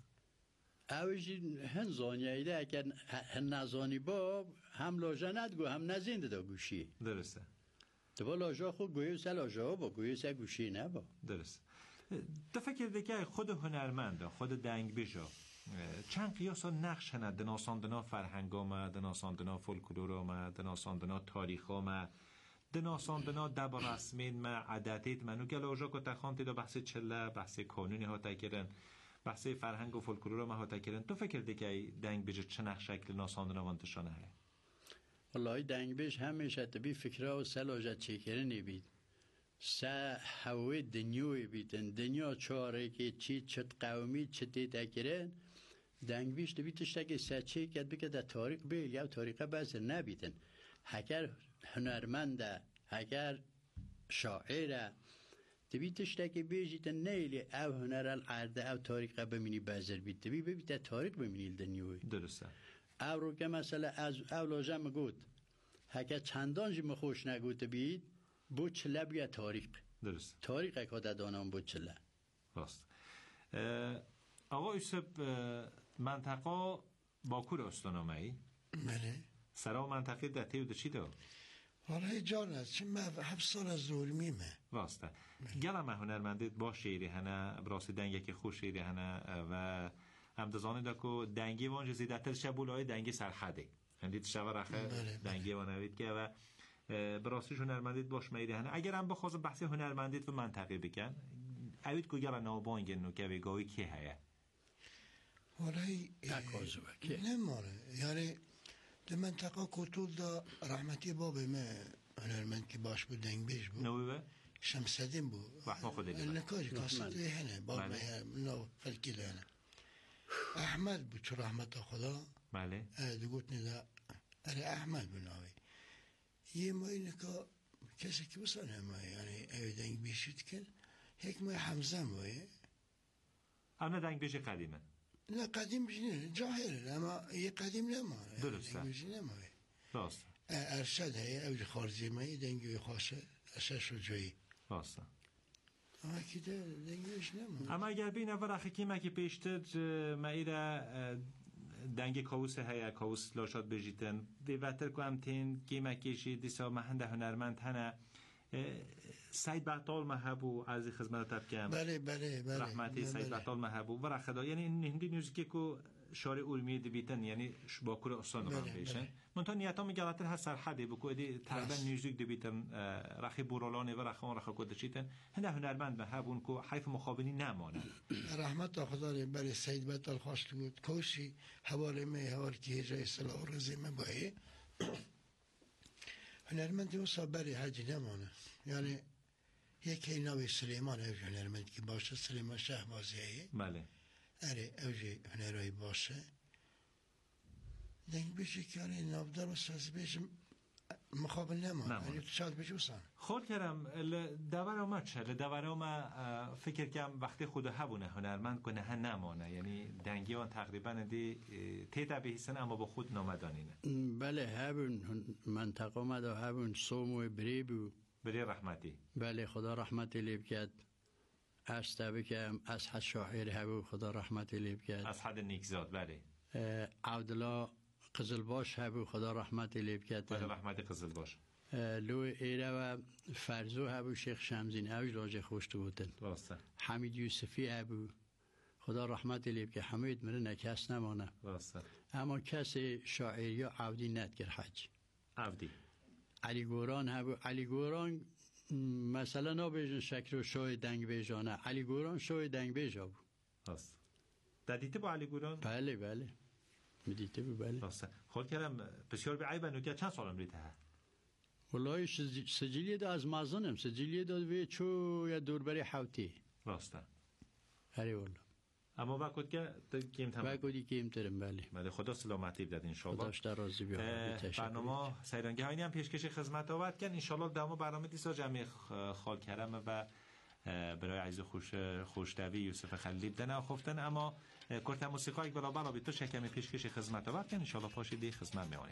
اوشی هن زانیایده اگر هن نزانی با هم لاجا ندگو هم نزینده دا گوشی درسته دبا لاجا خود گویو سه لاجا با گویو سه گوشی نه با درسته تو فکر دیگه خود هنرمند خود دنگ بیجا چند قیاس ها نقش هنه دناساندنا فرهنگ آمه دناساندنا فولکلور آمه دناساندنا تاریخ آمه دناساندنا دب رسمین ما عدتیت منو گلاجا که تخانتی دا بحث چله بحث کانونی ها تکرن بحث فرهنگ و فولکلور ما ها تکرن تو فکر دیگه دنگ بیج چه نقش شکل ناساندنا وانتشانه هی؟ والله دنگ بیج همیشه تبی فکره و سلاجت چکرنی بید سه هوی دنیوی بیدن دنیا چاره که چی چت قومی چتی تکرن دنگ بیج تبی تشتاگه سه چه کد بکه در تاریخ بیل یا تاریخه بزر نبیدن هکر هنرمنده اگر شاعره تبی تشتاگه بیجیت نیلی او هنر العرده او تاریخه بمینی بزر بید تبی ببیت تاریخ بمینی دنیوی درسته او رو که مثلا از اولاجه مگود هکر چندان جی مخوش نگود بید بود چله بیا تاریخ درست تاریخ اکاده دانم بود چله راست آقا یوسف منطقه باکور استانامه ای؟ بله سرا منطقه دهتی و ده چی دار؟ والله جان است چون من 7 سال از دور میمه راسته گلم هنرمندیت با شیری هنه براسی دنگی که خوش شیری هنه و هم دزانه دا که دنگی وانج زیده تر شبولای دنگی سرخده هندید شبه رخه دنگی وانوید که و براسیش هنرمندیت باش میری هنه اگر هم بخواست بحثی هنرمندیت و منطقه بکن اوید که گل نابانگن نو که بگاوی کی هیه والله نماره یعنی در منطقه کتول دا رحمتی بابی من هنرمند که باش بود دنگ بیش بود نوی شمسدین بود وحما خودی بود نکاج کاسد هنه بابی نو فلکی لانه احمد بود چو رحمت خدا بله دگوت ندا اره احمد بناوی یه مایی نکا کسی که بسانه مایی یعنی اوی دنگ بیشید کن یک مایی حمزه مایی اما دنگ بیش قدیمه نه قدیم بشینه جاهره اما یه قدیم نماره درسته راست ارشد هی اوج خارجی مایی دنگی خواسته اشش رو جایی راسته اما که دنگیش نماره اما اگر بین اول اخی که مکی پیشتر مایره دنگ کاوس هیا کاوس لاشاد بجیتن دیوتر که امتین که مکیشی دیسا مهنده هنرمند هنه سید بطال محبو از خدمت تبکم بله رحمتی سید بطال محبو و رخدا یعنی هندی نیوزیکی که شارع علمی بیتن یعنی باکور استان رو بیشن منتها نیاتا میگلاتر هست سرحدی بکو ادی تقریبا نیوزیک بیتن رخی بورالانه و رخوان رخ کد چیتن هنده هنرمند محبون که حیف مخابنی نمانه رحمت خدا بله سید بطال خواست بود کوشی حواله می حوال که جای صلاح رزی من بایی هنرمندی و بری حجی نمانه. یعنی یکی ناوی سلیمان اوج هنرمند که باشه، سلیمان شهبازیه. بله. اره اوج هنرهایی باشه. دنگ بشه که آره نابدار و سازی بشه مقابل نمانه. یعنی تو شاد بشه وسان. خود کردم دورم چه؟ دورم فکر کنم وقتی خود هبونه هنرمند کنه ها نمانه. یعنی دنگی آن تقریبا دی تیتا بهیسن اما با خود نامدانینه. بله هبون منطقه مدا هبون سومو بریبو بری رحمتی. بله خدا رحمتی لیب کرد. استابی که اسحد شاعر هبو خدا رحمتی لیب کرد. اسحد نیکزاد بله. عبدالله قزلباش هبو خدا رحمتی لیب کرد. بله رحمتی قزلباش. لو ایره و فرزو هبو شیخ شمزین اوج لاجه خوشت بودن. راسته. حمید یوسفی هبو خدا رحمتی لیب که حمید مره نکس نمانه. راسته. اما کسی شاعری عودی ندگر حج. عودی. علی گوران هبو علی گوران مثلا نبیجن شکر و شوی دنگ بیجانه علی گوران شوی دنگ بیجا بود. راست. دیدی با علی گوران؟ بله بله. میدیده بود بله. راست. خود کردم بسیار به عیب نوکه چند سال عمریته ها؟ والله سجلیه دا از مازنم سجلیه دا وی چو یا دوربری حوتی. راسته. هری والله. اما وقت که کیم تمام. وقتی کیم ترم بله. مده خدا سلامتی بداد ان شاء الله. خداش درازی بیاره. برنامه سیرانگی هایی هم پیشکش خدمت آورد کن ان شاء الله دما برنامه دیسا جمع خال کرم و برای عزیز خوشتوی یوسف خلیل دنا خفتن اما کرت موسیقی برابر به تو شکم پیشکش خدمت آورد کن ان شاء الله پاشیدی خدمت میونی.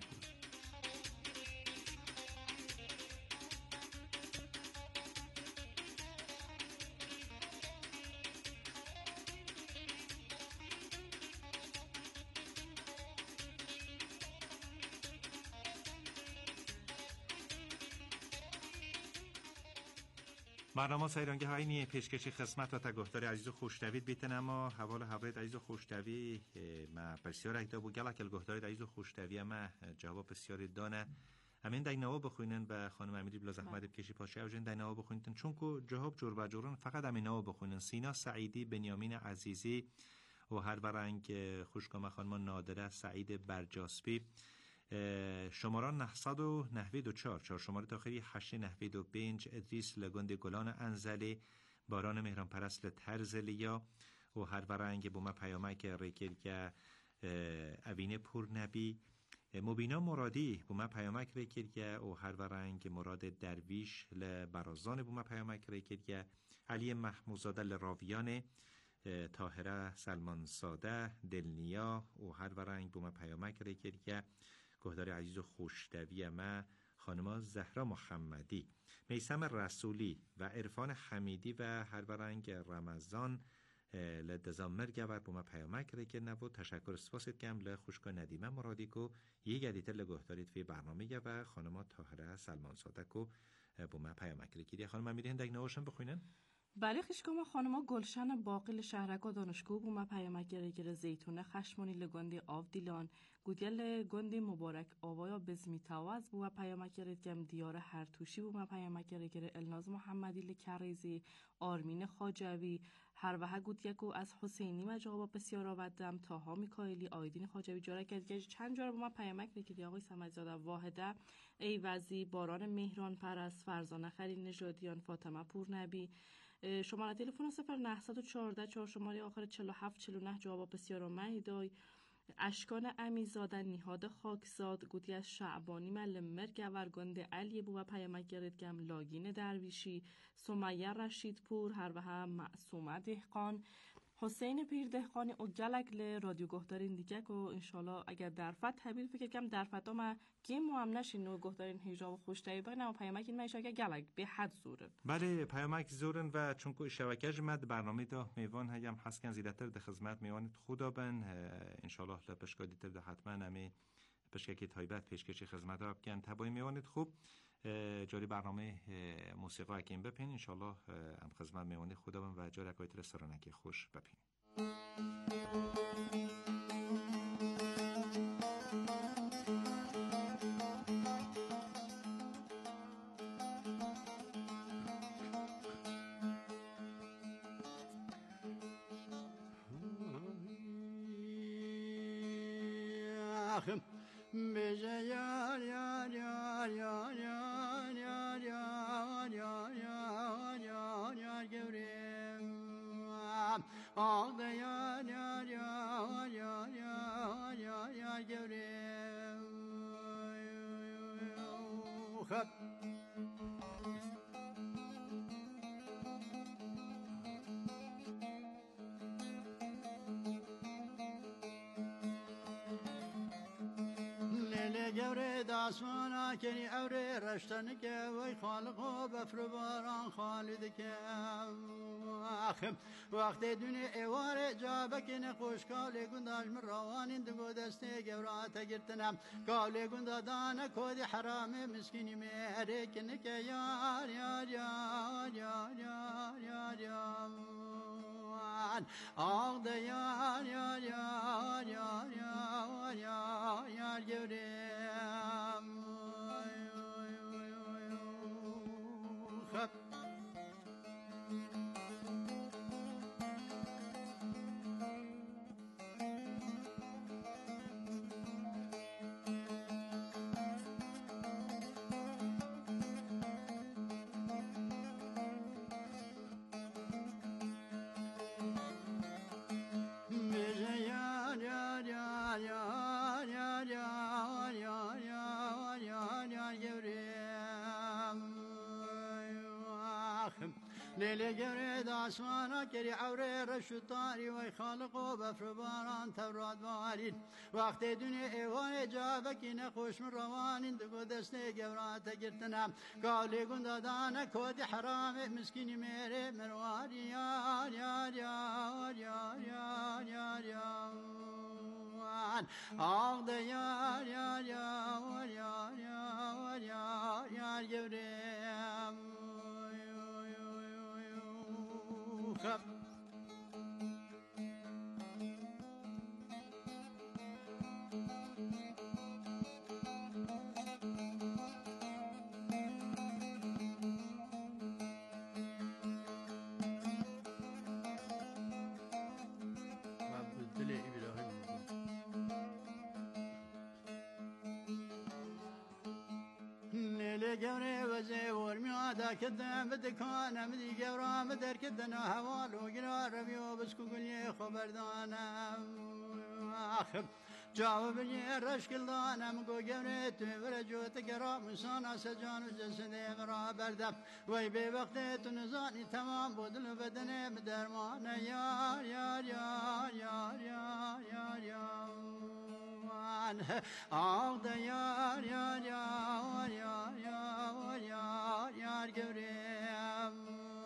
برنامه سیرانگی های نیه پیشکشی خدمت و تگهداری عزیز خوشتوید بیتن اما حوال حوالت عزیز خوشتوی ما بسیار اکتا بو گلک الگهداری عزیز خوشتوی ما جواب بسیاری دانه همین دیناوا بخوینن به خانم امیری بلا زحمت بکشی پاشه اوجن دیناوا بخوینن چون که جواب جور و جورن فقط همیناوا بخوینن سینا سعیدی بنیامین عزیزی و هر ورنگ خوشکام خانم نادره سعید برجاسبی شماران 994 چهار شماره داخلی 895 ادریس لگند گلان انزلی باران مهران پرست ترزلیا و هر ورنگ بوما پیامک ریکل که اوین پور نبی مبینا مرادی بوما پیامک ریکل که و هر ورنگ مراد درویش لبرازان بوما پیامک ریکل که علی محمودزاده لراویان طاهره سلمان ساده دلنیا و هر ورنگ بوما پیامک ریکل که گهدار عزیز و خوشتوی ما خانم زهرا محمدی میثم رسولی و عرفان حمیدی و هر برنگ رمضان لدزامر گور بوما پیامک ریکر نبود تشکر سپاسید کم لخوشکا ندیمه مرادی کو یک گدیتر لگهدارید فی برنامه و خانم طاهره سلمان ساده کو بوما پیامک ریکر خانم امیری هندک نوشن بخوینن بله خشکام خانما گلشن باقی شهرک و دانشگاه بوما پیامک ریکر زیتونه خشمونی لگندی آف دیلان گودیل گندی مبارک آوایا بزمیتاواز بوما پیامک ریکم دیار هر توشی بوما پیامک ریکر الناز محمدی لکریزی آرمین خاجوی هر وها گودیکو از حسینی و جواب بسیار آوردم تاها میکائیلی آیدین خاجوی جاره که چند جاره بوما پیامک ریکر آقای سمدزاده واحده ایوزی باران مهران پرست فرزانه خلیل نژادیان فاطمه پورنبی شماره تلفن 0914 4 شماره آخر 4749 جواب بسیار مهدای اشکان امیزاده نهاد خاکزاد گوتی از شعبانی ملمر گورگند علی بو و پیامک گردگم لاگین درویشی سمیه رشید پور هر و هم معصومه دهقان حسین پیر دهقانی و گلک ل رادیو گهدارین دیگه که انشالله اگر درفت تبیل فکر کم درفت ما گیم هم نشین و گهدارین هیجا و خوشتایی بگن اما پیامک این میشه که گلک به حد زورن بله پیامک زورن و چون که شبکه جمعت برنامه دا میوان هیم هست کن زیدتر ده خدمت میوانت خدا بن انشالله لپشکا دیتر ده حتما همی پشکه تایبت پیشکشی خدمت ها بکن تبایی میوانت خوب جاری برنامه موسیقی اکیم بپین انشالله هم خدمت میوانی خدا بن و جاری اکایت رستورانکی خوش بپین بجه یار یار یار یار یار یار یار یار یار یار یار گوریم آق یار یار یار یار یار یار یار گوریم خب گوره داسوانا کنی اوره رشتن که وی خالق و بفر باران خالد که آخم وقت دونی ایوار جابه کنی خوش کالی گنداش من روانین دگو دسته گورا تگرتنم کالی گندا دانه کودی حرام مسکینی میره کنی که یار یار یار یار یار یار یار آق ده یار یار یار یار یار یار یار گوره خب لیلی گوره داسوانا کری عوره رشتاری وی خالق و بفر باران تورات بارین وقت دنیا ایوان جابه کی نخوش من روانین دگو دسته گورا تگرتنم کالی گنده دانه کودی حرام مسکینی میره مرواری یار یار یار یار یار یار یار آق ده یار یار یار یار یار یار یار گوره خب گوره وزه ورمیادا کدن بدکانم دی گورام در کدن حوالو گرا ربیو بسکو گلی خبردانم آخر جواب بنی رشکل دانم گو گوره تو ورجوت گرا مسانا سجان و جسده مرا بردم وی به وقت تو نزانی تمام بودل و بدن بدرمان یار یار یار یار یار یار یار آق ده یار یار یار یار یار یار یار گوریم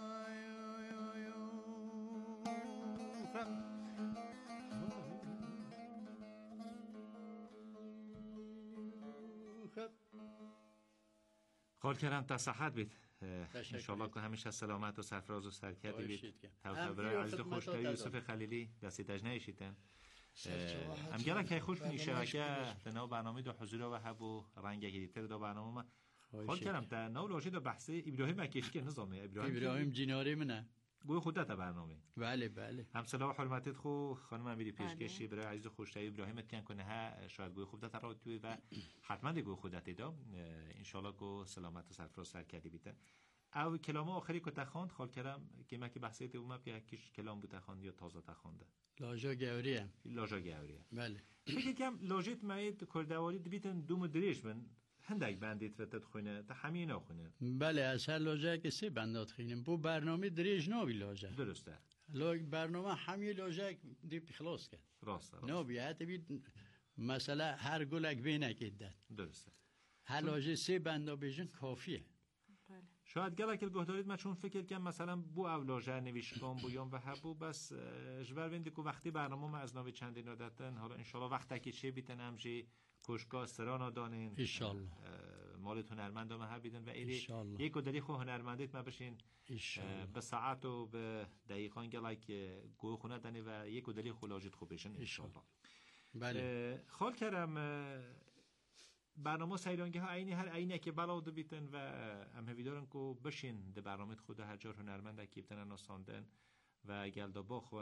خال کردم تا صحت بید انشاءالله که همیشه سلامت و سرفراز و سرکردی بید برای عزیز خوشکاری یوسف خلیلی دستی تجنه ایشیتن ام گرا که خوش بینی شبکه تنو برنامه دو حضور و هبو رنگ گیتر دو برنامه ما خال کردم تا نو لاشه دو بحث ابراهیم مکیشی که نظامه ابراهیم جیناری منه گوی خودت برنامه بله بله هم سلام و حرمتت خو خانم امیری پیشکشی برای عزیز خوشتایی ابراهیم تکن کنه ها شاید گوی خودت را توی و حتما گوی خودت دا ان شاء الله کو سلامت و سرفراز سرکردی بیتن او کلام آخری که تخوند خال کردم که ما که بحثیت اومد که کیش کلام بود تخوند یا تازه تخونده لاجا گوریه لاجا گوریه بله فکر کنم لاجت ماید کردواری بیتن دوم دریش من هندک بندیت رتت خونه تا همین خونه بله اصلا لاجا که سه بندات خینم بو برنامه دریج نوی لاجا درسته برنامه همین لاجا دی خلاص کرد راسته نوی حتی بید مثلا هر گلک بینه کدد درسته هر لاجا سه بندا بیجن کافیه شاید گلکل گهدارید من چون فکر کنم مثلا بو اولاجه نویشکان بویان و هبو بس جبر وندی که وقتی برنامه ما از نوی چندین دادن حالا انشالله وقتی که چه بیتن همجی کشگاه سرانا دانین انشالله مالت هنرمند ما هر بیدن و ایلی یک و دلی خو هنرمندیت ما بشین به ساعت و به دقیقان گلک گوه خونه دنی و یک و دلی خو لاجت خوب بشین انشالله بله خال کردم برنامه سیرانگی ها عینی هر عینی که بلاد بیتن و هم هویدارن که بشین ده برنامه خود هر جار هنرمند که بیتن ناساندن و گلدا باخون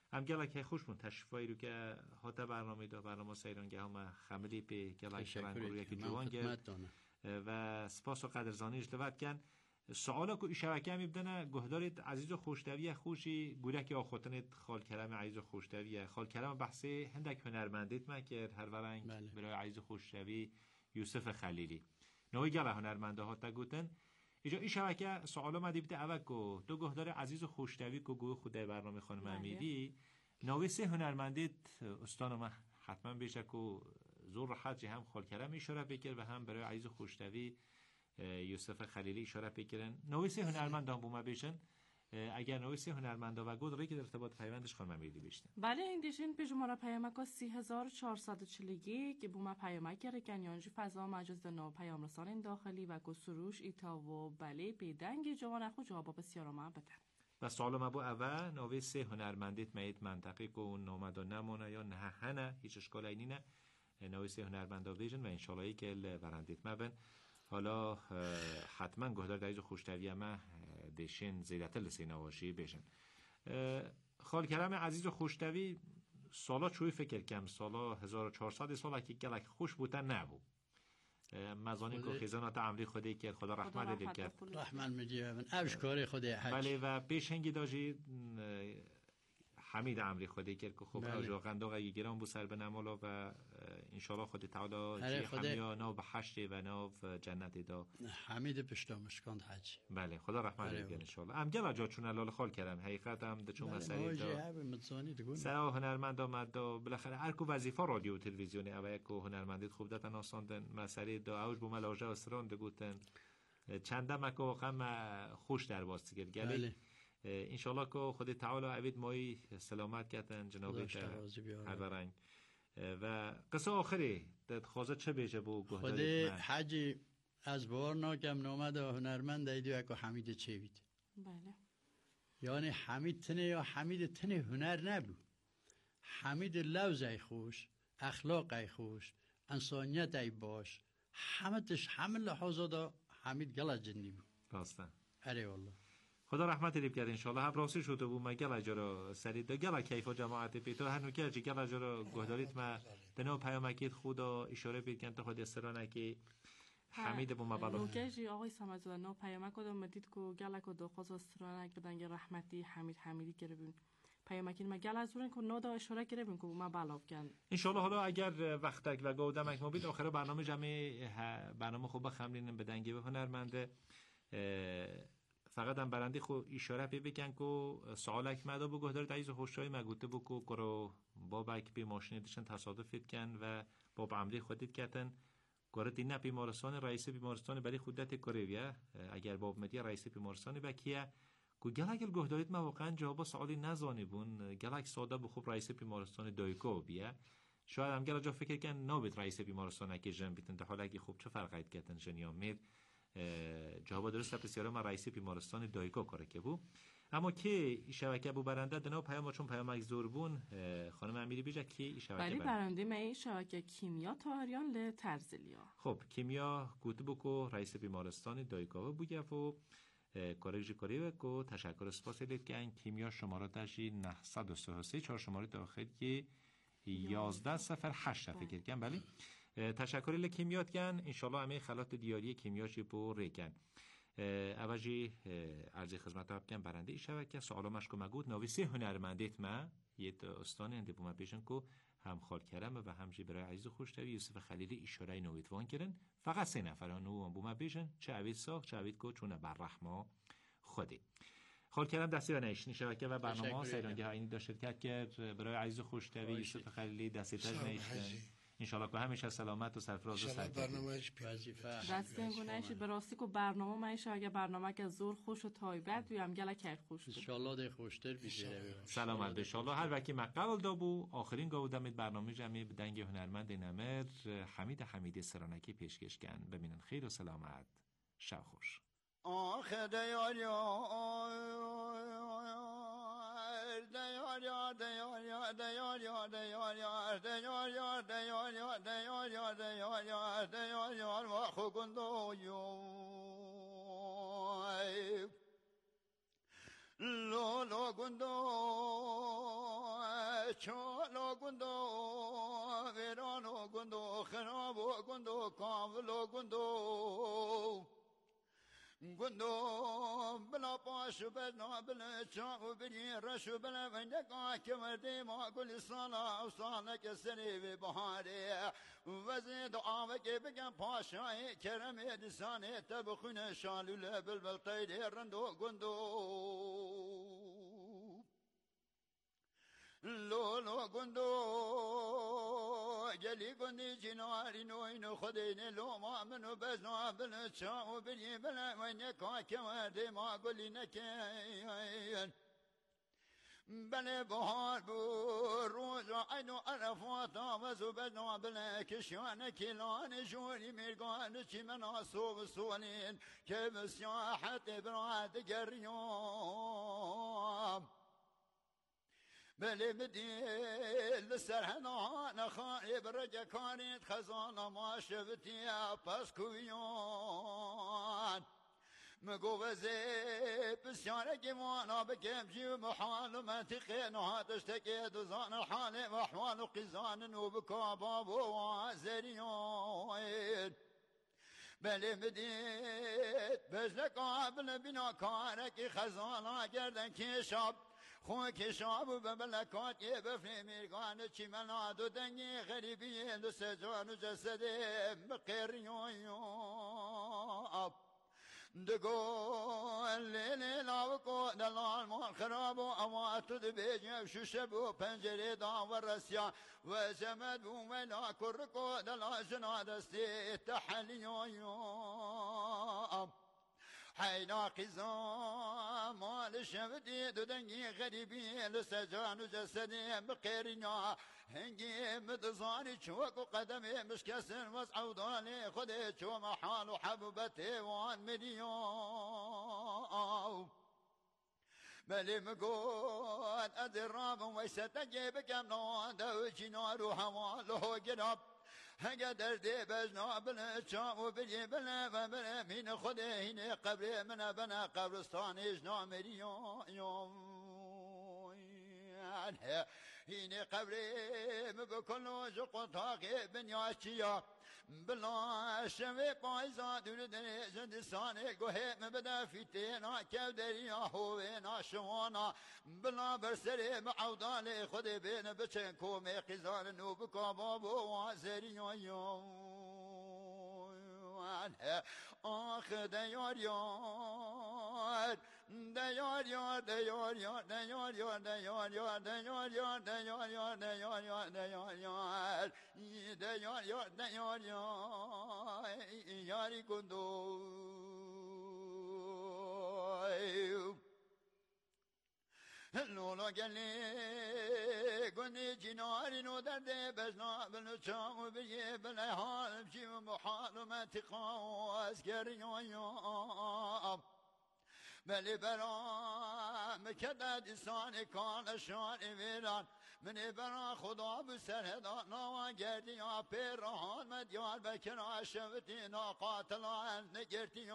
ام گلک خوشمون تشریفایی رو که هاتا برنامه سیرانگه هم خملی به گلک رنگوری که جوان گرد و سپاس و قدرزانیش لوت کن. سوالا که شبکه هم میبدنه گهدارید عزیز و خوشتوی خوشی گورک آخوتنت خال کرم عزیز و خوشتوی خال کرم بحثی هندک هنرمندیت مکر هر ورنگ برای عزیز و خوشتوی یوسف خلیلی نوی گله هنرمنده ها تا گوتن ایجا این شبکه سوالا ما دیبته اول که تو گهدار عزیز و خوشتوی که گوه خودای برنامه خانم امیری نوی سه هنرمندیت استان ما حتما بیشه که زور راحت هم خال کرم اشاره بکر و هم برای عزیز و خوشتوی یوسف خلیلی اشاره بکرن نویسی هنرمندان بوما بیشن اگر نویسی هنرمندان و گود که در ارتباط پیوندش خانم امیری بیشتن بله هندیشین به شماره پیامک 3441 که بوما پیامک رکنیانجی فضا مجاز نو پیام رسان داخلی و گسروش ایتا و بله بیدنگ جوان خود جواب بسیار ما بدن و سوال ما بو اول نویسی هنرمندیت میت منطقی که اون نامد و نمونه یا نه هیچ اشکال اینی نه نویسی هنرمندان بیشن و انشالله که برندیت مبن حالا حتما گهدار عزیز خوشتوی ما دشین زیرت لسینواشی بشن خال کرم عزیز خوشتوی سالا چوی فکر کم سالا 1400 سالا که گلک خوش بودن نبود مزانی که خیزانات عملی خودی که خدا رحمت دید کرد رحمت میگیرن افشکاری خودی حج بله و پیشنگی داشتی حمید عمری خودی کرد که خوب آجا قنداق گیران بو سر به نمالا و انشالله خود تعالی همیا ناو به حشت و ناو جنت دا حمید پشتامشکاند حج بله خدا رحمت بگن انشالله ام گل جا چون علال خال کردم حقیقت هم ده چون مسئله دا سرا هنرمند آمد دا بالاخره هر کو وظیفه رادیو و تلویزیونی او یک هنرمندیت خوب دادن آساندن مسئله دا اوج بو ملاجه استران ده گوتن چنده مکو واقعا خوش در واسطه گلی انشالله که خود تعالی عوید مایی سلامت کردن جناب هر برنگ و قصه آخری خوازه چه بیشه بو خود حجی از بار ناکم نامد هنرمند ایدو اکو حمید چه بید بله یعنی حمید تنه یا حمید تنه هنر نبود حمید لوزای خوش اخلاقای خوش انسانیت ای باش همه لحاظا دا حمید گلا جنی بود راسته اره والله خدا رحمت دیب کرد انشالله هم راستی شده بود ما گل جرا سرید گل کیفا جماعت پیتو هنو که اجی گل جرا گهداریت ما دنو پیامکیت خدا اشاره بیدگن تا خود استرانه که حمید بوما بالا نوکجی آقای سمجده نو پیامک کدام مدید که گل که دو خواست استرانه بدنگ رحمتی حمیدی کربین پیامکین ما گل از اون که نو دا اشاره کربین که بوما بالا کن انشالله حالا اگر وقتک و گودمک ما بید آخر برنامه برنامه خوب خملین بدنگی به هنرمنده فقط هم برنده خو اشاره بکن که سوالک مدا بگو داره عزیز خوشای مگوته بگو کرو بابک بی ماشین دیشن تصادف کن و باب عملی خودت کردن گره دینا بیمارستان رئیس بیمارستان بلی خودت کرویا اگر باب مدی رئیس بیمارستان بکیه کو گلک گهداریت ما واقعا جواب سوالی نزانی بون گلک ساده بو خوب رئیس بیمارستان دایکو بیا شاید هم گلا جا فکر کن نوبت رئیس بیمارستان که جن بیتن در حالی که خوب چه فرقیت کردن جنیا میر جواب درست بسیار ما رئیس بیمارستان دایکو کاره که بو اما که شبکه بو برنده دنا پیام چون پیامک زور بون خانم امیری بیجا که شبکه ولی برنده می شبکه کیمیا تاریان ل ترزلیا خب کیمیا گوت بو رئیس بیمارستان دایکو بوگه و کارجی کاری و تشکر سپاس دید که این کیمیا شماره داشی 933 4 شماره داخلی 1108 فکر کنم بله تشکری لکیمیات کن انشالله همه خلات دیاری کیمیاشی بو ریکن اوجی عرضی خدمت ها بکن برنده ای شبکه سوالا مشکو مگود نویسی هنرمندیت ما یه استان انده بوما بیشن که هم خال کرم و همجی برای عزیز خوشتوی یوسف خلیلی اشاره نویتوان کرن فقط 3 نفر نو بوما بیشن چه عوید ساخت چه عوید که چونه بر رحما خودی خال کردم دستی و نیشنی شبکه و برنامه سیرانگی ها اینی داشت کرد که برای عزیز خوشتوی یوسف خلیلی دستی تاج نیشن انشالله که همیشه سلامت و سرفراز و سرفراز برنامهش دستین گونهش براستی که برنامه میشه اگه برنامه که زور خوش و تایبت ویم گله کیف خوش انشالله ده خوشتر بیشه سلامت به انشالله هر وکی مقبل دابو آخرین گودمت برنامه جمعی بدنگ هنرمند نمر حمیدی سرانکی پیشکش کن ببینن خیر و سلامت شب خوش آخه لولو گندو چالو گندو ویرانو گندو خرابو گندو کاملو گندو گندو بلا پاشو بنا بلا چاو بری رشو بلا وندگا که مردی ما گل سالا و سالا که سری به بهاره وزید آوه که بگم پاشای کرم دسانه تبخونه شالوله بلبل قیده رندو گندو لولو گندو جلی گندی جناری نوینو خدینه لو ما منو بزنو بلا چاو بری بلا ونکا که مردی ما گلی نکین بله بهار بو روز عینو عرفات آوزو بزنو بلا کشیان کلان جوری مرگان چی من آسو سولین که بسیاحت براد گریام بله بدیل سرهنان خانب رجکانیت خزانه ما شبتی پس کویان مگو وزی بسیاره گمانا بکم جیو محال و منطقه نهاتش تکی دوزان الحال و احوال و قیزان و بکاباب و عزریان بله مدید بزلک قابل بنا کارکی خزانه گردن کشاب خون کشاب و ببلکات یه بفری میرگان چی مناد و دنگی غریبی دو سجان و جسده بقیریون دقول لیلی لاوکو دلال مال خراب و اماتو دبیجم شوشب و پنجره داور رسیان و زمد و ملا کرکو دلال جنادستی تحلیون حینا قیزام مال شبدی دو دنگی غریبی لسجان و جسدی بقیرنا هنگی مدزانی چوک و قدمی مشکسن وزعودانی خودی چو محال و حبوبتی وان مليون بلي مقود أدرام ويستجي بكم نوان دوشي نار وحواله قرب هقدر دي بزنا بالشام وبجي بلا فبلا من خده هنا قبري من بنا قبرستاني جنا مليون هنا قبري بكل جق طاقي بنياشيا بلا شوي بايزا دون دني زندساني قهي مبدا في تينا كودريا هوينا شوانا بلا برسري معوداني خدي بين بچنكو ميقزان نوبكا بابو وازريا آخ دیار یار دیار یار دیار یار دیار یار دیار یار دیار یار دیار یار دیار یار دیار یار دیار یار دیار یار یاری گندو لولا گلی گندی جناری نو درده بزنا بلچام و بیه بله حال بجی و محال و منطقا و ازگریان بلی برا مکدد انسان کان شان ویران من برا خدا بسرهدان نوان گردی یا پیرهان مدیار بکرا شوتی ناقاتلان نگرتی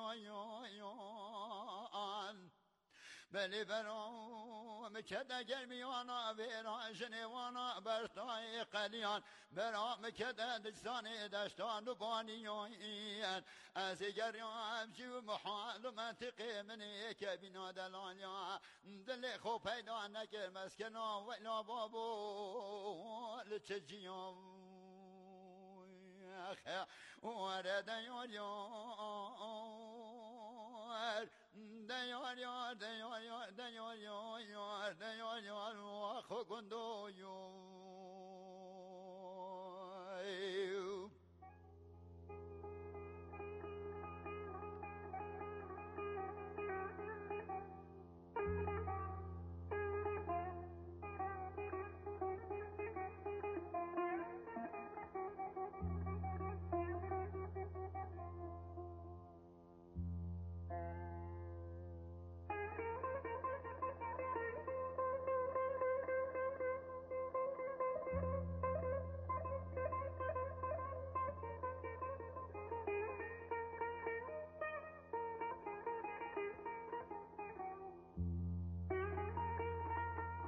آن بلی برا مکده گرمیانا ویران جنوانا برتای قلیان برا مکده دستان دشتان و بانیان از گریان جو محال و منطقه منی که بینا دلانیا دل خوب پیدا نکر مسکنا و اینا بابو لچجیان ورد یار دیار یار دیار یار دیار یار دیار یار دیار یار آخو گندو یار